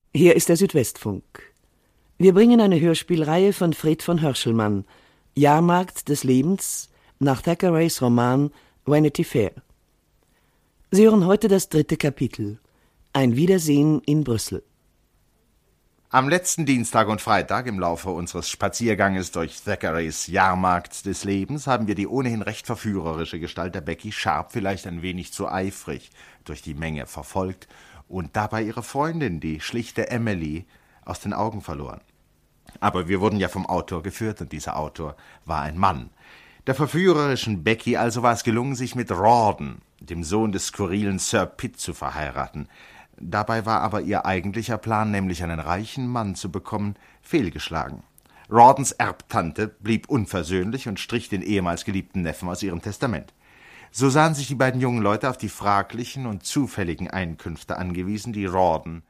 Hier ist der Südwestfunk. Wir bringen eine Hörspielreihe von Fred von Hörschelmann, Jahrmarkt des Lebens, nach Thackeray's Roman Vanity Fair. Sie hören heute das 3. Kapitel, Ein Wiedersehen in Brüssel. Am letzten Dienstag und Freitag im Laufe unseres Spazierganges durch Thackeray's Jahrmarkt des Lebens haben wir die ohnehin recht verführerische Gestalt der Becky Sharp vielleicht ein wenig zu eifrig durch die Menge verfolgt und dabei ihre Freundin, die schlichte Emily, aus den Augen verloren. Aber wir wurden ja vom Autor geführt, und dieser Autor war ein Mann. Der verführerischen Becky also war es gelungen, sich mit Rawdon, dem Sohn des skurrilen Sir Pitt, zu verheiraten. Dabei war aber ihr eigentlicher Plan, nämlich einen reichen Mann zu bekommen, fehlgeschlagen. Rawdons Erbtante blieb unversöhnlich und strich den ehemals geliebten Neffen aus ihrem Testament. So sahen sich die beiden jungen Leute auf die fraglichen und zufälligen Einkünfte angewiesen, die Rawdon